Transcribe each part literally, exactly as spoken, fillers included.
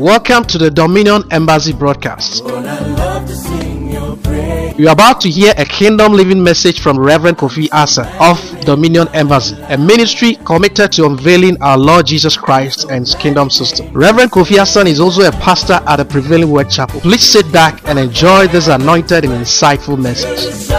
Welcome to the Dominion Embassy broadcast. You are about to hear a kingdom living message from Reverend Kofi Asa of Dominion Embassy, a ministry committed to unveiling our Lord Jesus Christ and His kingdom system. Reverend Kofi Asa is also a pastor at the Prevailing Word Chapel. Please sit back and enjoy this anointed and insightful message.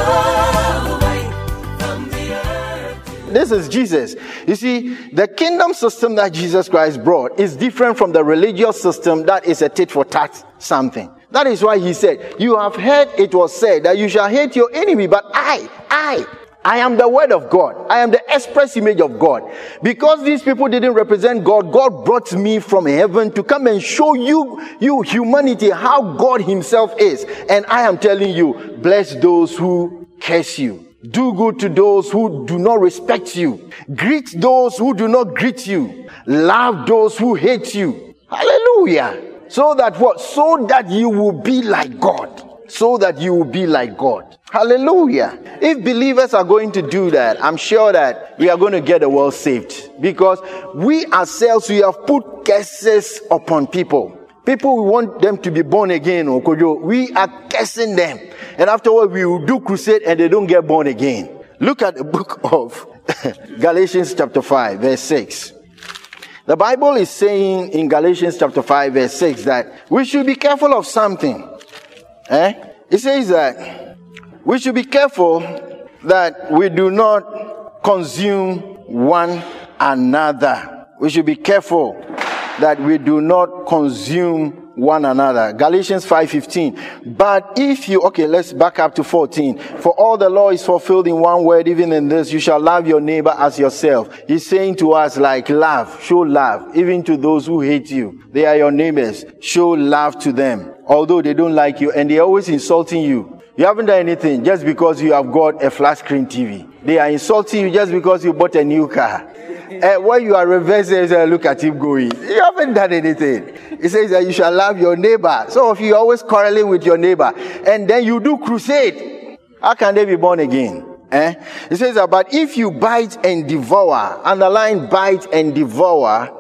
This is Jesus. You see, the kingdom system that Jesus Christ brought is different from the religious system that is a tit for tat something. That is why he said, you have heard it was said that you shall hate your enemy, but I, I, I am the word of God. I am the express image of God. Because these people didn't represent God, God brought me from heaven to come and show you, you humanity, how God himself is. And I am telling you, bless those who curse you. Do good to those who do not respect you. Greet those who do not greet you. Love those who hate you. Hallelujah. So that what? So that you will be like God. So that you will be like God. Hallelujah. If believers are going to do that, I'm sure that we are going to get the world saved. Because we ourselves, we have put curses upon people. People, we want them to be born again. We are cursing them. And afterward, we will do crusade and they don't get born again. Look at the book of Galatians chapter five, verse six. The Bible is saying in Galatians chapter five, verse six, that we should be careful of something. Eh? It says that we should be careful that we do not consume one another. We should be careful that we do not consume one another. Galatians five fifteen. But if you, okay, let's back up to fourteen. For all the law is fulfilled in one word, even in this, you shall love your neighbor as yourself. He's saying to us, like, love, show love, even to those who hate you. They are your neighbors. Show love to them, although they don't like you and they're always insulting you. You haven't done anything just because you have got a flat screen T V. They are insulting you just because you bought a new car. Uh, when you are reversing, uh, look at him going. You haven't done anything. It says that you shall love your neighbor. So if you're always quarreling with your neighbor, and then you do crusade, how can they be born again? Eh? It says that, but if you bite and devour, underline bite and devour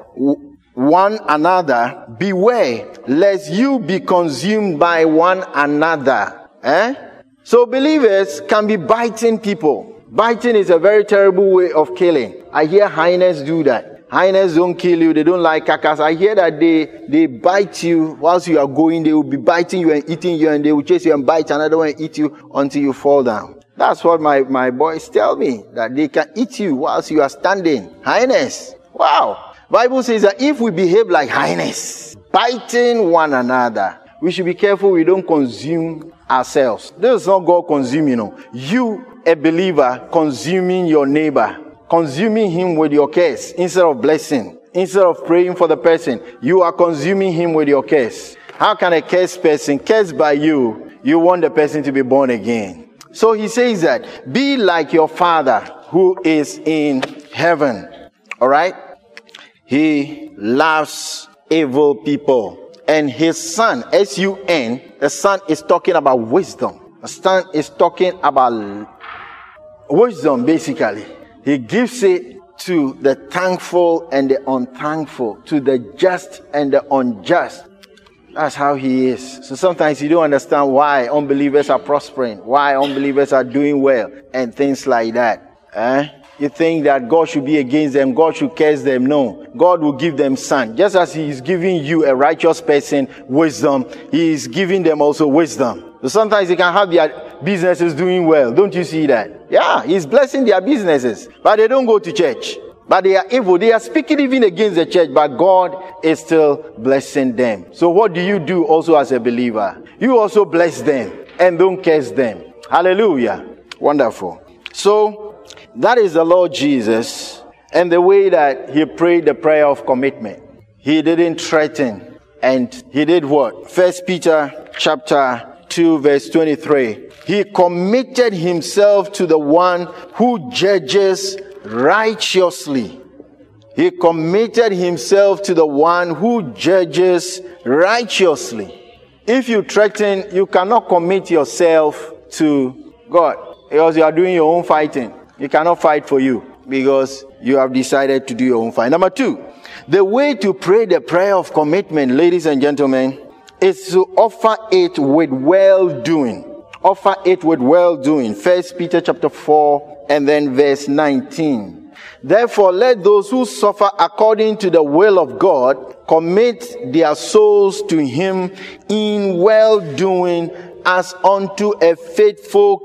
one another, beware lest you be consumed by one another. Eh? So believers can be biting people. Biting is a very terrible way of killing. I hear hyenas do that. Hyenas don't kill you. They don't like carcass. I hear that they, they bite you whilst you are going. They will be biting you and eating you, and they will chase you and bite another one and eat you until you fall down. That's what my, my boys tell me, that they can eat you whilst you are standing. Hyenas. Wow. Bible says that if we behave like hyenas, biting one another, we should be careful we don't consume ourselves. This is not God consuming, you know. You, a believer, consuming your neighbor, consuming him with your curse instead of blessing, instead of praying for the person, you are consuming him with your curse. How can a cursed person, cursed by you, you want the person to be born again? So he says that, be like your Father who is in heaven. All right? He loves evil people. And his son, S U N, the son is talking about wisdom. The son is talking about wisdom, basically. He gives it to the thankful and the unthankful, to the just and the unjust. That's how he is. So sometimes you don't understand why unbelievers are prospering, why unbelievers are doing well, and things like that. Eh? You think that God should be against them, God should curse them. No, God will give them son. Just as he is giving you, a righteous person, wisdom, he is giving them also wisdom. So sometimes they can have their businesses doing well. Don't you see that? Yeah, he's blessing their businesses, but they don't go to church. But they are evil. They are speaking even against the church, but God is still blessing them. So what do you do also as a believer? You also bless them and don't curse them. Hallelujah. Wonderful. So that is the Lord Jesus and the way that he prayed the prayer of commitment. He didn't threaten, and he did what? First Peter chapter two verse twenty-three. He committed himself to the one who judges righteously. He committed himself to the one who judges righteously. If you threaten, you cannot commit yourself to God, because you are doing your own fighting. He cannot fight for you. because you have decided to do your own fine. Number two, the way to pray the prayer of commitment, ladies and gentlemen, is to offer it with well-doing. Offer it with well-doing. First Peter chapter four and then verse nineteen. Therefore, let those who suffer according to the will of God commit their souls to him in well-doing as unto a faithful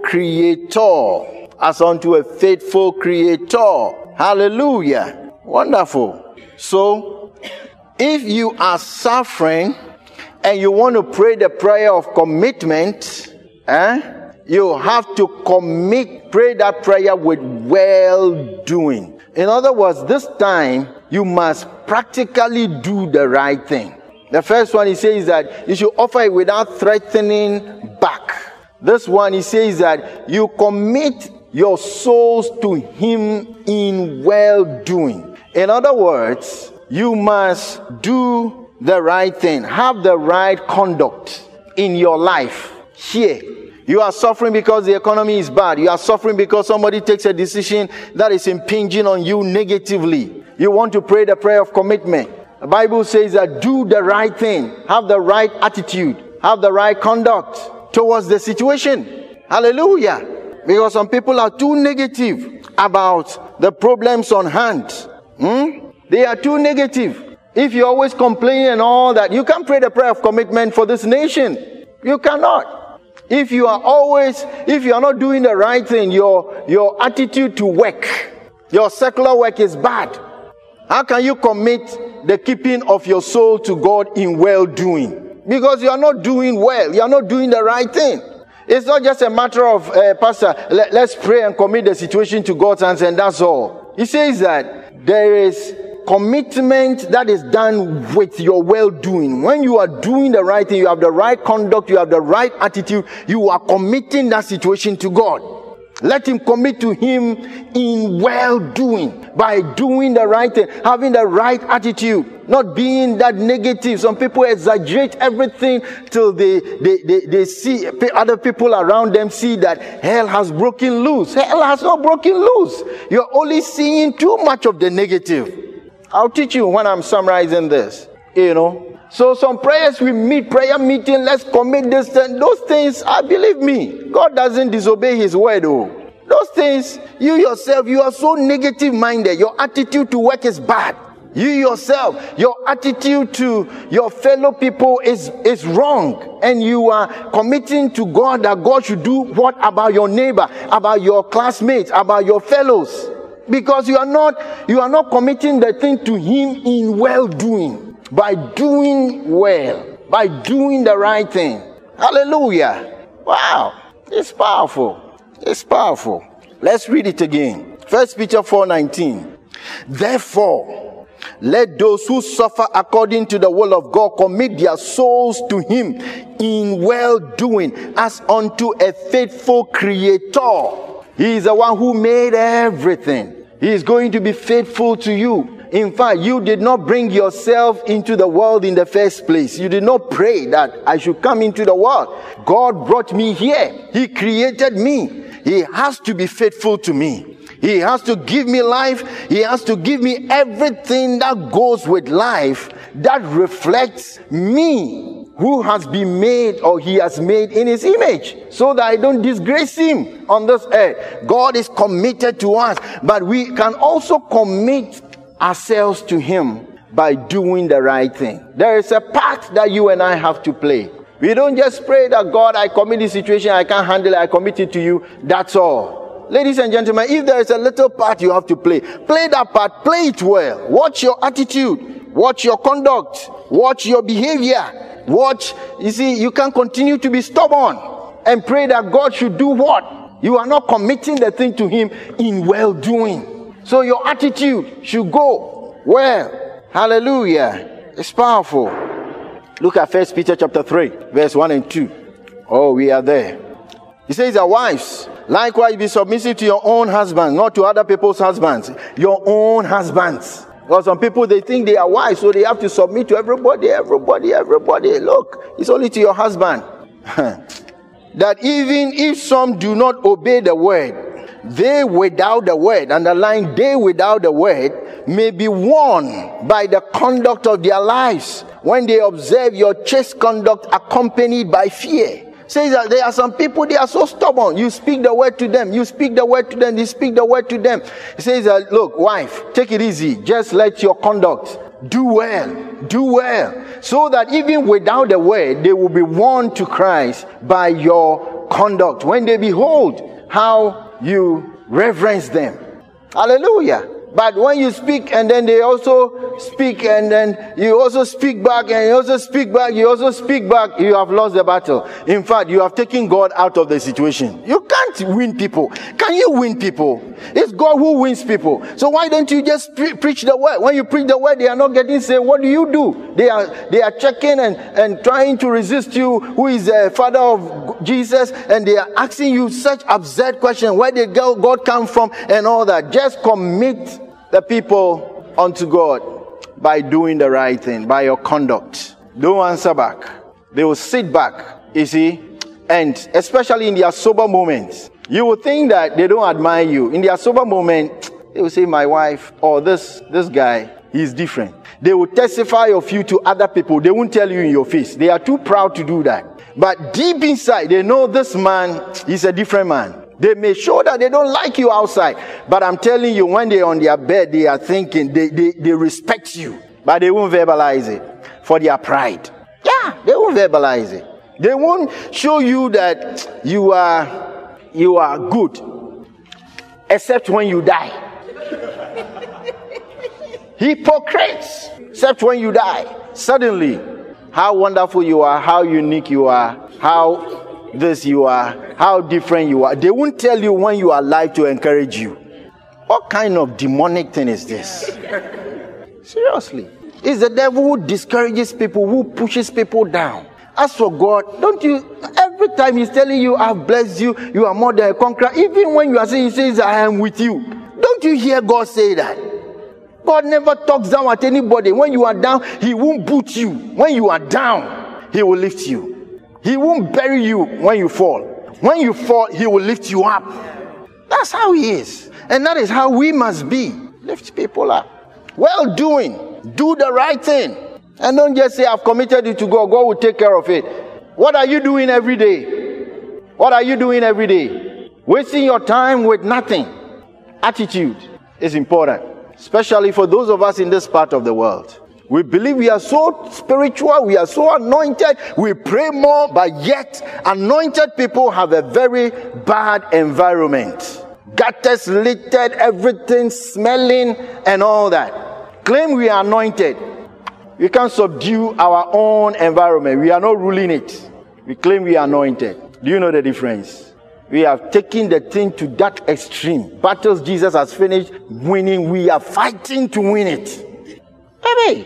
creator. As unto a faithful creator. Hallelujah. Wonderful. So, if you are suffering and you want to pray the prayer of commitment, eh, you have to commit, pray that prayer with well-doing. In other words, this time, you must practically do the right thing. The first one, he says that you should offer it without threatening back. This one, he says that you commit your souls to him in well-doing. In other words, you must do the right thing. Have the right conduct in your life. Here, you are suffering because the economy is bad. You are suffering because somebody takes a decision that is impinging on you negatively. You want to pray the prayer of commitment. The Bible says that do the right thing. Have the right attitude. Have the right conduct towards the situation. Hallelujah. Because some people are too negative about the problems on hand. Hmm? They are too negative. If you always complain and all that, you can't pray the prayer of commitment for this nation. You cannot. If you are always, if you are not doing the right thing, your, your attitude to work, your secular work is bad. How can you commit the keeping of your soul to God in well-doing? Because you are not doing well. You are not doing the right thing. It's not just a matter of, uh, Pastor, let, let's pray and commit the situation to God's hands and that's all. He says that there is commitment that is done with your well-doing. When you are doing the right thing, you have the right conduct, you have the right attitude, you are committing that situation to God. Let him commit to him in well-doing, by doing the right thing, having the right attitude, not being that negative. Some people exaggerate everything till they, they, they, they see other people around them see that hell has broken loose. Hell has not broken loose. You're only seeing too much of the negative. I'll teach you when I'm summarizing this, you know. So some prayers we meet, prayer meeting, let's commit this, and those things, I believe me, God doesn't disobey his word. Oh, those things, you yourself, you are so negative minded. Your attitude to work is bad. You yourself, your attitude to your fellow people is, is wrong. And you are committing to God that God should do what about your neighbor, about your classmates, about your fellows. Because you are not, you are not committing the thing to him in well-doing. By doing well. By doing the right thing. Hallelujah. Wow. It's powerful. It's powerful. Let's read it again. First Peter four nineteen. Therefore, let those who suffer according to the will of God commit their souls to him in well-doing as unto a faithful creator. He is the one who made everything. He is going to be faithful to you. In fact, you did not bring yourself into the world in the first place. You did not pray that I should come into the world. God brought me here. He created me. He has to be faithful to me. He has to give me life. He has to give me everything that goes with life that reflects me, who has been made or he has made in his image, so that I don't disgrace him on this earth. God is committed to us, but we can also commit ourselves to him by doing the right thing. There is a part that you and I have to play. We don't just pray that God, I commit this situation, I can't handle it, I commit it to you. That's all. Ladies and gentlemen, if there is a little part you have to play, play that part, play it well. Watch your attitude, watch your conduct, watch your behavior. Watch, you see, you can't continue to be stubborn and pray that God should do what? You are not committing the thing to him in well-doing. So your attitude should go well. Hallelujah. It's powerful. Look at First Peter chapter three, verse one and two. Oh, we are there. He says that wives, likewise be submissive to your own husbands, not to other people's husbands. Your own husbands. Because some people, they think they are wise, so they have to submit to everybody, everybody, everybody. Look, it's only to your husband. That even if some do not obey the word, they without the word, underline they without the word, may be won by the conduct of their lives when they observe your chaste conduct accompanied by fear. Says that there are some people, they are so stubborn. You speak the word to them, you speak the word to them, you speak the word to them. He says that, look, wife, take it easy. Just let your conduct do well, do well. So that even without the word, they will be won to Christ by your conduct. When they behold how you reverence them. Hallelujah. But when you speak and then they also speak and then you also speak back and you also speak back, you also speak back, you have lost the battle. In fact, you have taken God out of the situation. You can't win people. Can you win people? It's God who wins people. So why don't you just pre- preach the word? When you preach the word, they are not getting saved. What do you do? They are they are checking and, and trying to resist you, who is the father of Jesus, and they are asking you such absurd questions. Where did God come from and all that? Just commit the people unto God by doing the right thing, by your conduct. Don't answer back. They will sit back, you see, and especially in their sober moments, you will think that they don't admire you. In their sober moment, they will say, my wife, or this, this guy, he's different. They will testify of you to other people. They won't tell you in your face. They are too proud to do that. But deep inside, they know this man is a different man. They may show that they don't like you outside. But I'm telling you, when they're on their bed, they are thinking, they, they, they respect you. But they won't verbalize it for their pride. Yeah, they won't verbalize it. They won't show you that you are, you are good. Except when you die. Hypocrites. Except when you die. Suddenly, how wonderful you are, how unique you are, how this you are, how different you are. They won't tell you when you are alive to encourage you. What kind of demonic thing is this? Seriously. It's the devil who discourages people, who pushes people down. As for God, don't you, every time he's telling you, I've blessed you, you are more than a conqueror. Even when you are saying, he says, I am with you. Don't you hear God say that? God never talks down at anybody. When you are down, he won't boot you. When you are down, he will lift you. He won't bury you when you fall. When you fall, he will lift you up. That's how he is. And that is how we must be. Lift people up. Well doing. Do the right thing. And don't just say, I've committed it to God. God will take care of it. What are you doing every day? What are you doing every day? Wasting your time with nothing. Attitude is important. Especially for those of us in this part of the world. We believe we are so spiritual, we are so anointed, we pray more, but yet anointed people have a very bad environment. Gutters littered, everything smelling and all that. Claim we are anointed. We can't subdue our own environment. We are not ruling it. We claim we are anointed. Do you know the difference? We have taken the thing to that extreme. Battles Jesus has finished winning, we are fighting to win it. Baby.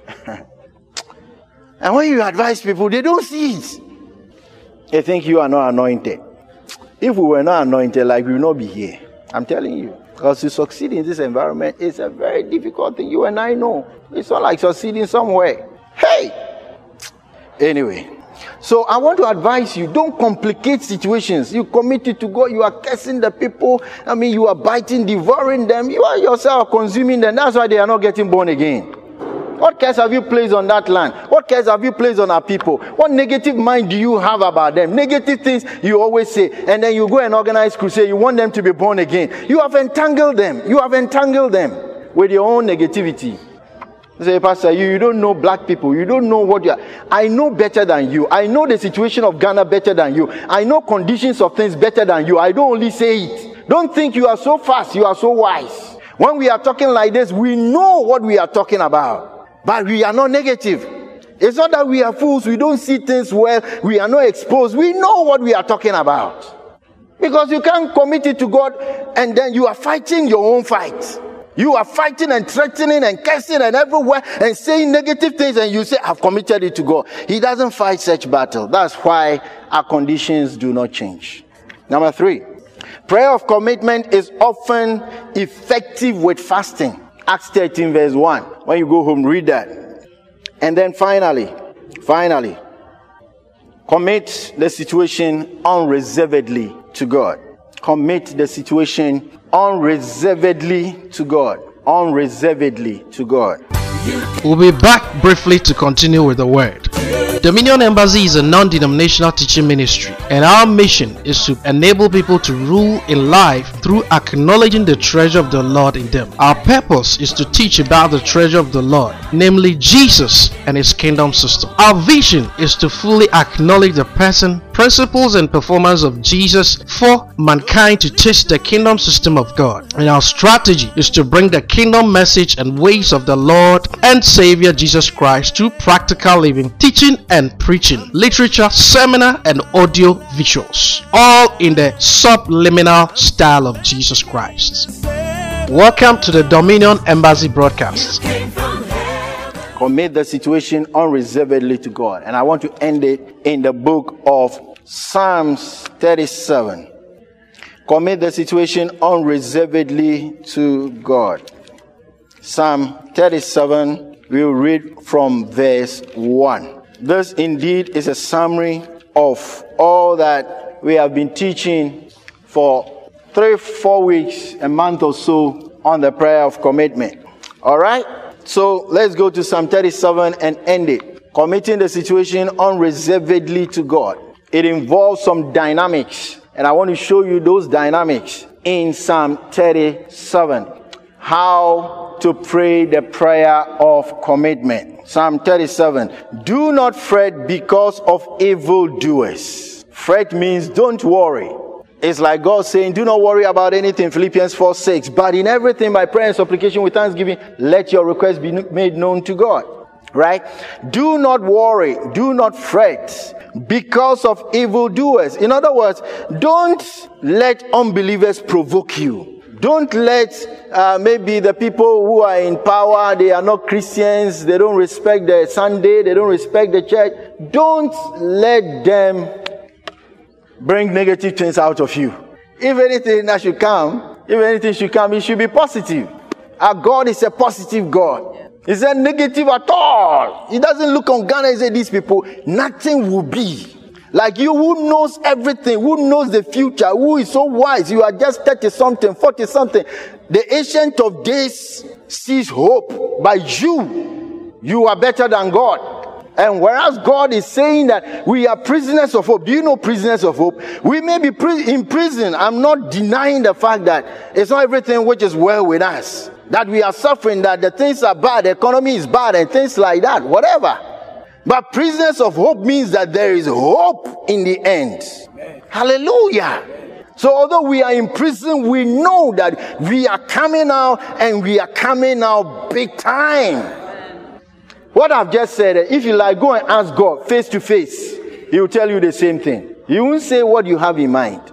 And when you advise people, they don't see it. They think you are not anointed. If we were not anointed, like we will not be here. I'm telling you. Because to succeed in this environment is a very difficult thing. You and I know. It's not like succeeding somewhere. Hey! Anyway. So I want to advise you, don't complicate situations. You commit it to God, you are cursing the people. I mean, you are biting, devouring them. You are yourself consuming them. That's why they are not getting born again. What curse have you placed on that land? What curse have you placed on our people? What negative mind do you have about them? Negative things you always say. And then you go and organize crusade. You want them to be born again. You have entangled them. You have entangled them with your own negativity. You say, Pastor, you, you don't know black people. You don't know what you are. I know better than you. I know the situation of Ghana better than you. I know conditions of things better than you. I don't only say it. Don't think you are so fast. You are so wise. When we are talking like this, we know what we are talking about. But we are not negative. It's not that we are fools. We don't see things well. We are not exposed. We know what we are talking about. Because you can't commit it to God and then you are fighting your own fight. You are fighting and threatening and cursing and everywhere and saying negative things and you say, I've committed it to God. He doesn't fight such battle. That's why our conditions do not change. Number three, prayer of commitment is often effective with fasting. Acts thirteen verse one. When you go home, read that. And then finally, finally, commit the situation unreservedly to God. commit the situation unreservedly to God. Unreservedly to God. We'll be back briefly to continue with the word. Dominion Embassy is a non-denominational teaching ministry, and our mission is to enable people to rule in life through acknowledging the treasure of the Lord in them. Our purpose is to teach about the treasure of the Lord, namely Jesus and His kingdom system. Our vision is to fully acknowledge the person, principles, and performance of Jesus for mankind to taste the kingdom system of God. And our strategy is to bring the kingdom message and ways of the Lord and Savior Jesus Christ to practical living, teaching and preaching, literature, seminar, and audio visuals, all in the subliminal style of Jesus Christ. Welcome to the Dominion Embassy broadcast. Commit the situation unreservedly to God. And I want to end it in the book of Psalms thirty-seven. Commit the situation unreservedly to God. Psalm thirty-seven, we'll read from verse one. This indeed is a summary of all that we have been teaching for three, four weeks, a month or so on the prayer of commitment. All right? So let's go to Psalm thirty-seven and end it. Committing the situation unreservedly to God. It involves some dynamics, and I want to show you those dynamics in Psalm thirty-seven. How to pray the prayer of commitment. Psalm thirty-seven. Do not fret because of evildoers. Fret means don't worry. It's like God saying, do not worry about anything, Philippians four six. But in everything, by prayer and supplication with thanksgiving, let your requests be made known to God. Right? Do not worry. Do not fret because of evildoers. In other words, don't let unbelievers provoke you. Don't let uh, maybe the people who are in power, they are not Christians, they don't respect the Sunday, they don't respect the church. Don't let them bring negative things out of you. If anything that should come, if anything should come, it should be positive. Our God is a positive God. He's not negative at all. He doesn't look on Ghana and say, these people, nothing will be. Like you who knows everything, who knows the future, who is so wise. You are just thirty something, forty something. The Ancient of Days sees hope. By you, you are better than God. And whereas God is saying that we are prisoners of hope. Do you know prisoners of hope? We may be in prison. I'm not denying the fact that it's not everything which is well with us. That we are suffering, that the things are bad, the economy is bad, and things like that, whatever. But prisoners of hope means that there is hope in the end. Amen. Hallelujah. So although we are in prison, we know that we are coming out, and we are coming out big time. What I've just said, if you like, go and ask God face to face. He will tell you the same thing. He won't say what you have in mind.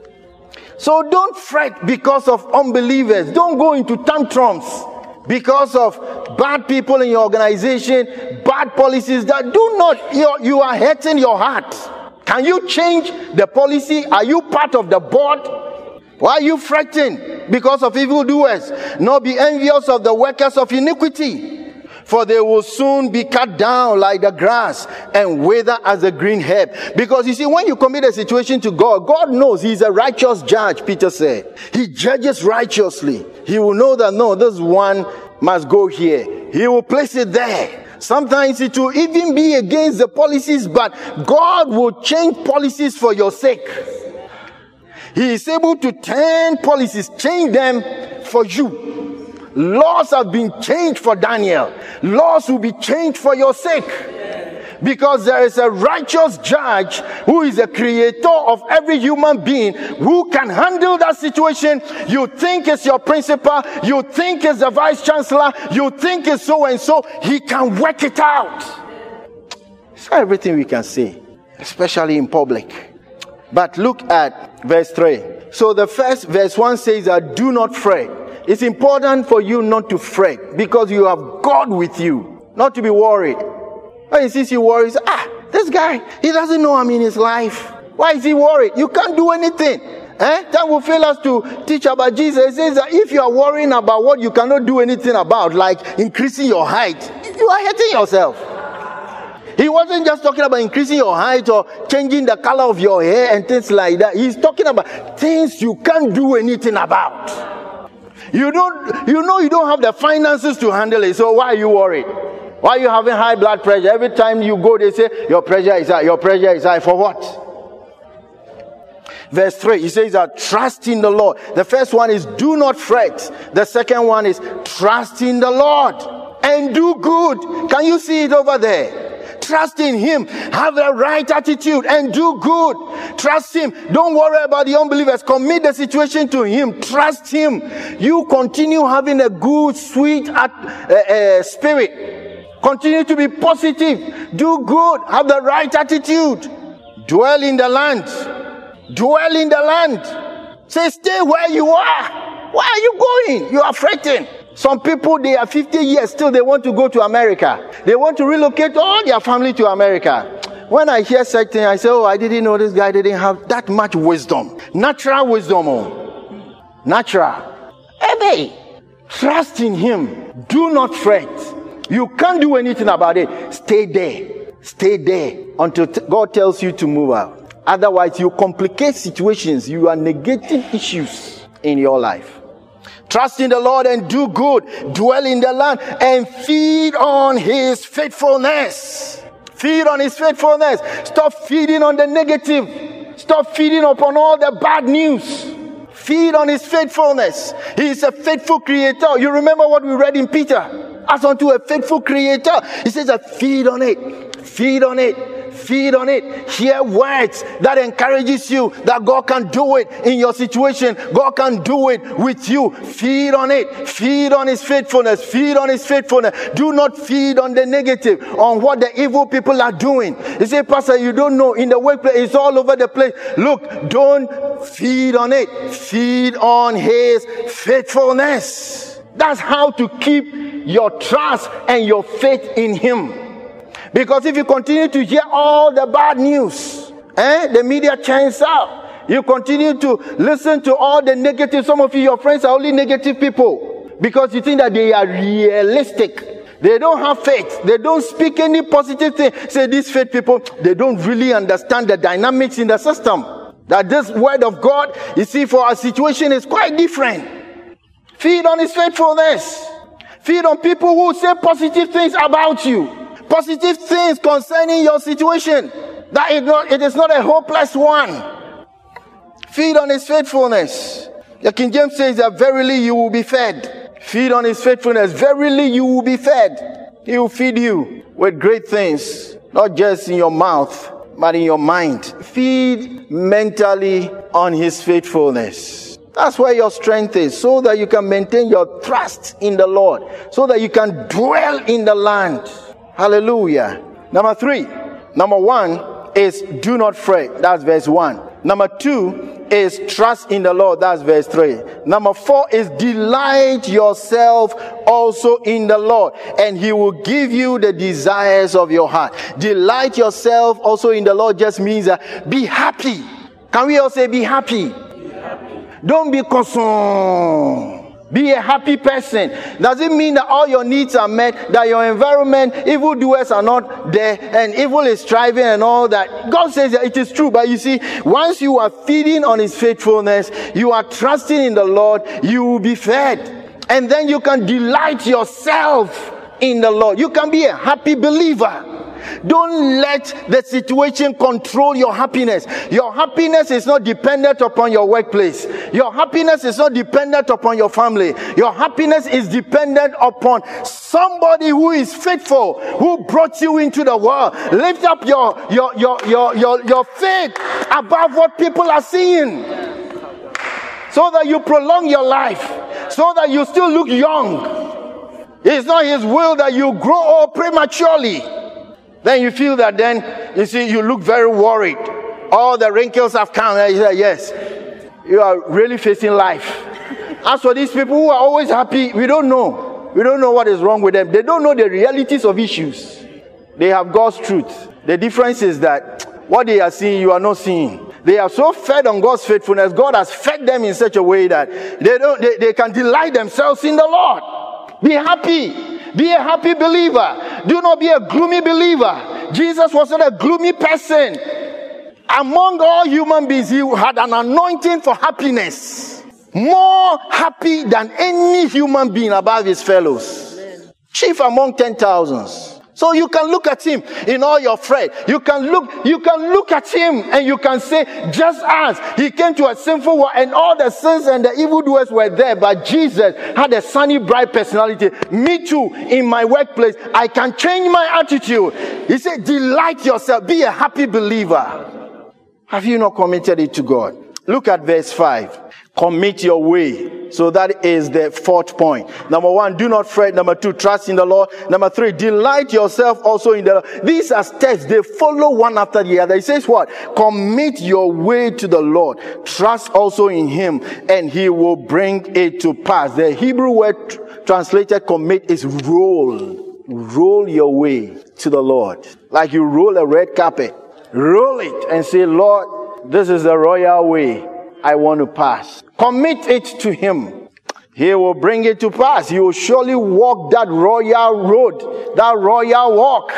So don't fret because of unbelievers. Don't go into tantrums because of bad people in your organization, bad policies that do not, you, you are hurting your heart. Can you change the policy? Are you part of the board? Why are you fretting because of evildoers? Nor be envious of the workers of iniquity, for they will soon be cut down like the grass and wither as a green herb. Because you see, when you commit a situation to God, God knows He's a righteous judge, Peter said. He judges righteously. He will know that, no, this one must go here. He will place it there. Sometimes it will even be against the policies, but God will change policies for your sake. He is able to turn policies, change them for you. Laws have been changed for Daniel. Laws will be changed for your sake. Because there is a righteous judge who is the creator of every human being who can handle that situation. You think it's your principal, you think it's the vice chancellor, you think it's so and so. He can work it out. It's not everything we can say, especially in public. But look at verse three. So the first verse one says that do not fret. It's important for you not to fret because you have God with you, not to be worried. When he sees you worried, he says, ah, this guy, he doesn't know I'm in his life. Why is he worried? You can't do anything. Eh? That will fail us to teach about Jesus. It says that if you are worrying about what you cannot do anything about, like increasing your height, you are hurting yourself. He wasn't just talking about increasing your height or changing the color of your hair and things like that. He's talking about things you can't do anything about. You don't, you know you don't have the finances to handle it, so why are you worried? Why are you having high blood pressure? Every time you go, they say, your pressure is high, your pressure is high. For what? Verse three, he says that trust in the Lord. The first one is do not fret. The second one is trust in the Lord and do good. Can you see it over there? Trust in Him. Have the right attitude and do good. Trust Him. Don't worry about the unbelievers. Commit the situation to Him. Trust Him. You continue having a good, sweet uh, uh, spirit. Continue to be positive. Do good. Have the right attitude. Dwell in the land. Dwell in the land. Say, stay where you are. Where are you going? You are fretting. Some people, they are fifty years still, they want to go to America. They want to relocate all their family to America. When I hear such things, I say, oh, I didn't know this guy didn't have that much wisdom. Natural wisdom. Oh. Natural. Hey, trust in Him. Do not fret. You can't do anything about it. Stay there. Stay there until t- God tells you to move out. Otherwise, you complicate situations. You are negating issues in your life. Trust in the Lord and do good. Dwell in the land and feed on His faithfulness. Feed on His faithfulness. Stop feeding on the negative. Stop feeding upon all the bad news. Feed on His faithfulness. He is a faithful creator. You remember what we read in Peter? As unto a faithful creator. He says, feed on it. Feed on it. Feed on it. Hear words that encourages you that God can do it in your situation. God can do it with you. Feed on it. Feed on His faithfulness. Feed on His faithfulness. Do not feed on the negative, on what the evil people are doing. You say, Pastor, you don't know. In the workplace, it's all over the place. Look, don't feed on it. Feed on His faithfulness. That's how to keep your trust and your faith in Him. Because if you continue to hear all the bad news, eh, the media churns out. You continue to listen to all the negative. Some of you, your friends are only negative people. Because you think that they are realistic. They don't have faith. They don't speak any positive thing. Say these faith people, they don't really understand the dynamics in the system. That this word of God, you see, for our situation is quite different. Feed on His faithfulness. Feed on people who say positive things about you. Positive things concerning your situation. That is not, it is not a hopeless one. Feed on His faithfulness. The King James says that verily you will be fed. Feed on His faithfulness. Verily you will be fed. He will feed you with great things. Not just in your mouth, but in your mind. Feed mentally on His faithfulness. That's where your strength is. So that you can maintain your trust in the Lord. So that you can dwell in the land. Hallelujah. Number three. Number one is do not fret. That's verse one. Number two is trust in the Lord. That's verse three. Number four is delight yourself also in the Lord, and He will give you the desires of your heart. Delight yourself also in the Lord just means that be happy. Can we all say be happy? Be happy. Don't be concerned. Be a happy person. Does it mean that all your needs are met, that your environment, evildoers are not there, and evil is striving and all that? God says that it is true, but you see, once you are feeding on His faithfulness, you are trusting in the Lord, you will be fed. And then you can delight yourself in the Lord. You can be a happy believer. Don't let the situation control your happiness. Your happiness is not dependent upon your workplace. Your happiness is not dependent upon your family. Your happiness is dependent upon somebody who is faithful, who brought you into the world. Lift up your, your, your, your, your, your faith above what people are seeing. So that you prolong your life. So that you still look young. It's not His will that you grow old prematurely. Then you feel that then, you see, you look very worried. All the wrinkles have come. And you say, yes, you are really facing life. As for these people who are always happy, we don't know. We don't know what is wrong with them. They don't know the realities of issues. They have God's truth. The difference is that what they are seeing, you are not seeing. They are so fed on God's faithfulness. God has fed them in such a way that they don't. They, they can delight themselves in the Lord. Be happy. Be a happy believer. Do not be a gloomy believer. Jesus was not a gloomy person. Among all human beings, he had an anointing for happiness. More happy than any human being above his fellows. Chief among ten thousands. So you can look at him in all your fret. You can look, you can look at him and you can say, just as he came to a sinful world and all the sins and the evildoers were there, but Jesus had a sunny, bright personality. Me too, in my workplace, I can change my attitude. He said, delight yourself, be a happy believer. Have you not committed it to God? Look at verse five. Commit your way. So that is the fourth point. Number one, do not fret. Number two, trust in the Lord. Number three, delight yourself also in the Lord. These are steps. They follow one after the other. It says what? Commit your way to the Lord. Trust also in him and he will bring it to pass. The Hebrew word tr- translated commit is roll. Roll your way to the Lord. Like you roll a red carpet. Roll it and say, Lord, this is the royal way I want to pass. Commit it to him. He will bring it to pass. You will surely walk that royal road, that royal walk.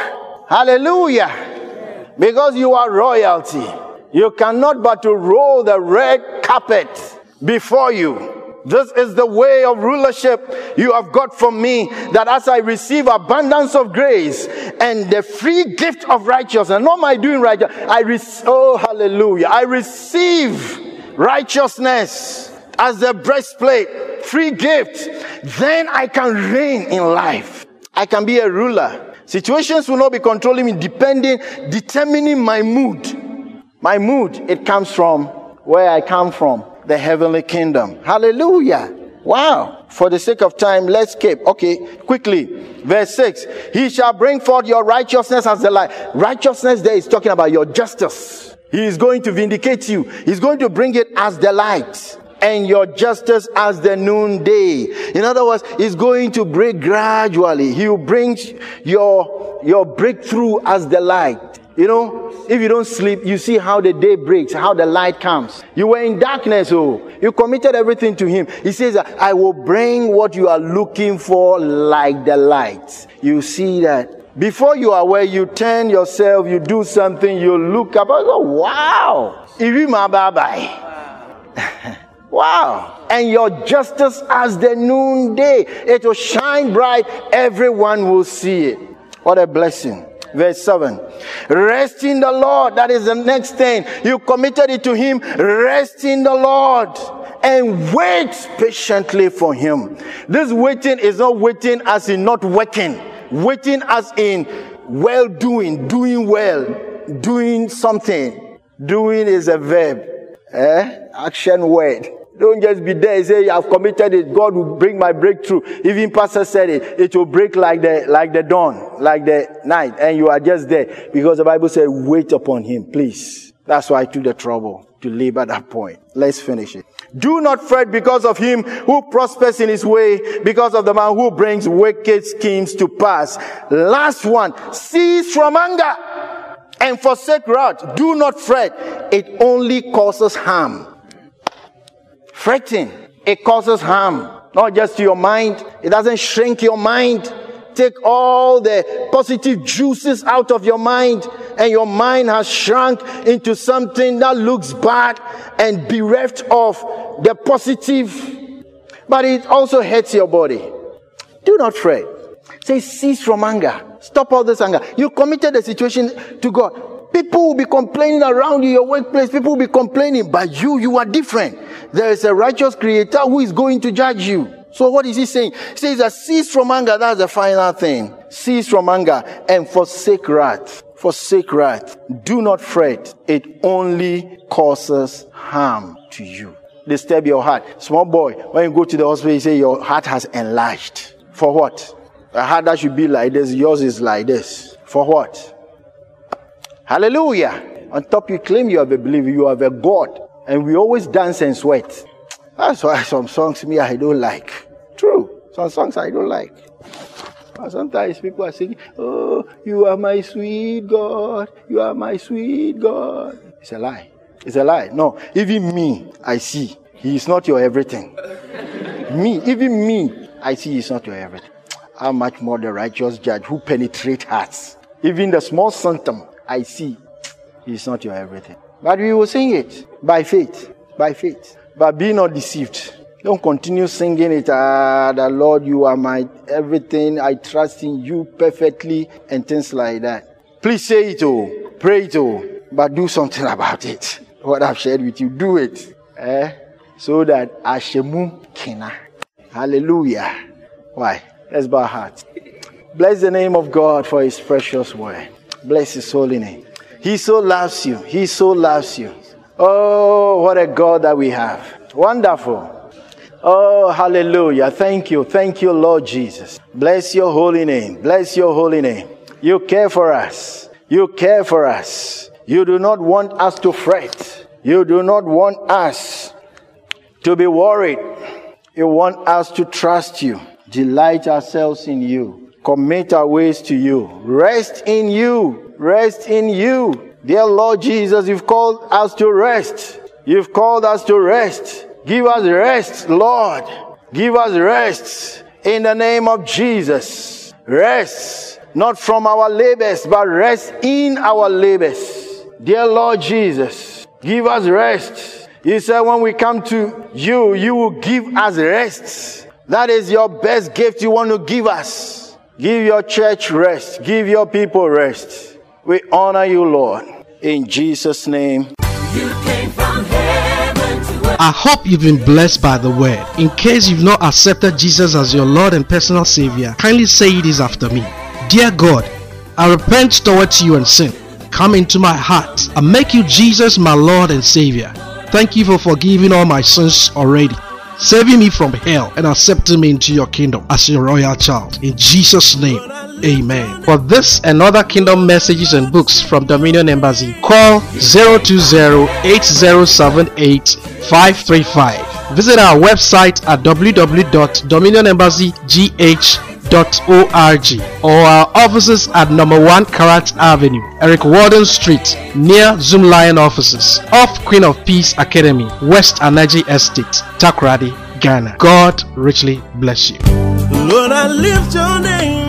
Hallelujah. Because you are royalty. You cannot but to roll the red carpet before you. This is the way of rulership you have got from me, that as I receive abundance of grace and the free gift of righteousness, not my doing righteous, I receive, oh hallelujah, I receive righteousness as the breastplate, free gift, then I can reign in life. I can be a ruler. Situations will not be controlling me, depending, determining my mood. My mood, it comes from where I come from, the heavenly kingdom. Hallelujah. Wow. For the sake of time, let's skip. Okay, quickly. Verse six. He shall bring forth your righteousness as the light. Righteousness there is talking about your justice. He is going to vindicate you. He's going to bring it as the light. And your justice as the noonday. In other words, he's going to break gradually. He will bring your, your breakthrough as the light. You know, if you don't sleep, you see how the day breaks, how the light comes. You were in darkness, oh, you committed everything to him. He says, I will bring what you are looking for like the light. You see that. Before you are aware, you turn yourself, you do something, you look up, oh, wow. Wow. And your justice as the noonday. It will shine bright. Everyone will see it. What a blessing. Verse seven. Rest in the Lord. That is the next thing. You committed it to him. Rest in the Lord. And wait patiently for him. This waiting is not waiting as in not working. Waiting as in well doing. Doing well. Doing something. Doing is a verb. Eh? Action word. Don't just be there and say, I've committed it. God will bring my breakthrough. Even Pastor said it. It will break like the, like the dawn, like the night. And you are just there. Because the Bible said, wait upon him, please. That's why I took the trouble to labor that point. Let's finish it. Do not fret because of him who prospers in his way, because of the man who brings wicked schemes to pass. Last one. Cease from anger and forsake wrath. Do not fret. It only causes harm. Fretting, it causes harm, not just to your mind. It doesn't shrink your mind. Take all the positive juices out of your mind, and your mind has shrunk into something that looks bad and bereft of the positive. But it also hurts your body. Do not fret. Say, cease from anger. Stop all this anger. You committed the situation to God. People will be complaining around you, your workplace. People will be complaining, but you, you are different. There is a righteous creator who is going to judge you. So what is he saying? He says that cease from anger. That's the final thing. Cease from anger and forsake wrath. Forsake wrath. Do not fret. It only causes harm to you. Disturb your heart. Small boy, when you go to the hospital, you say your heart has enlarged. For what? A heart that should be like this, yours is like this. For what? Hallelujah. On top you claim you have a believer, you have a God. And we always dance and sweat. That's why some songs me I don't like. True. Some songs I don't like. And sometimes people are singing, oh, you are my sweet God. You are my sweet God. It's a lie. It's a lie. No, even me, I see. He is not your everything. me, even me, I see he is not your everything. How much more the righteous judge who penetrates hearts. Even the small symptom I see is not your everything. But we will sing it by faith, by faith. But be not deceived. Don't continue singing it, ah, the Lord, you are my everything. I trust in you perfectly and things like that. Please say it, oh, pray it, oh, but do something about it. What I've shared with you, do it. Eh? So that Ashemu Kina. Hallelujah. Why? Let's bow our hearts. Bless the name of God for his precious word. Bless his holy name. He so loves you. He so loves you. Oh, what a God that we have. Wonderful. Oh, hallelujah. Thank you. Thank you, Lord Jesus. Bless your holy name. Bless your holy name. You care for us. You care for us. You do not want us to fret. You do not want us to be worried. You want us to trust you. Delight ourselves in you. Commit our ways to you. Rest in you. Rest in you. Dear Lord Jesus, you've called us to rest. You've called us to rest. Give us rest, Lord. Give us rest in the name of Jesus. Rest, not from our labors, but rest in our labors. Dear Lord Jesus, give us rest. You said when we come to you, you will give us rest. That is your best gift you want to give us. Give your church rest. Give your people rest. We honor you, Lord. In Jesus' name. You came from heaven to earth. I hope you've been blessed by the word. In case you've not accepted Jesus as your Lord and personal Savior, kindly say this after me. Dear God, I repent towards you and sin. Come into my heart and make you Jesus my Lord and Savior. Thank you for forgiving all my sins already, saving me from hell and accepting me into your kingdom as your royal child. In Jesus' name, amen. For this and other kingdom messages and books from Dominion Embassy, call zero two zero, eight zero seven eight, five three five. Visit our website at w w w dot dominion embassy g h dot org or our offices at number one Karat Avenue, Eric Warden Street, near Zoom Lion offices, off Queen of Peace Academy, West Anaji Estate, Takoradi, Ghana. God richly bless you. Lord, I lift your name.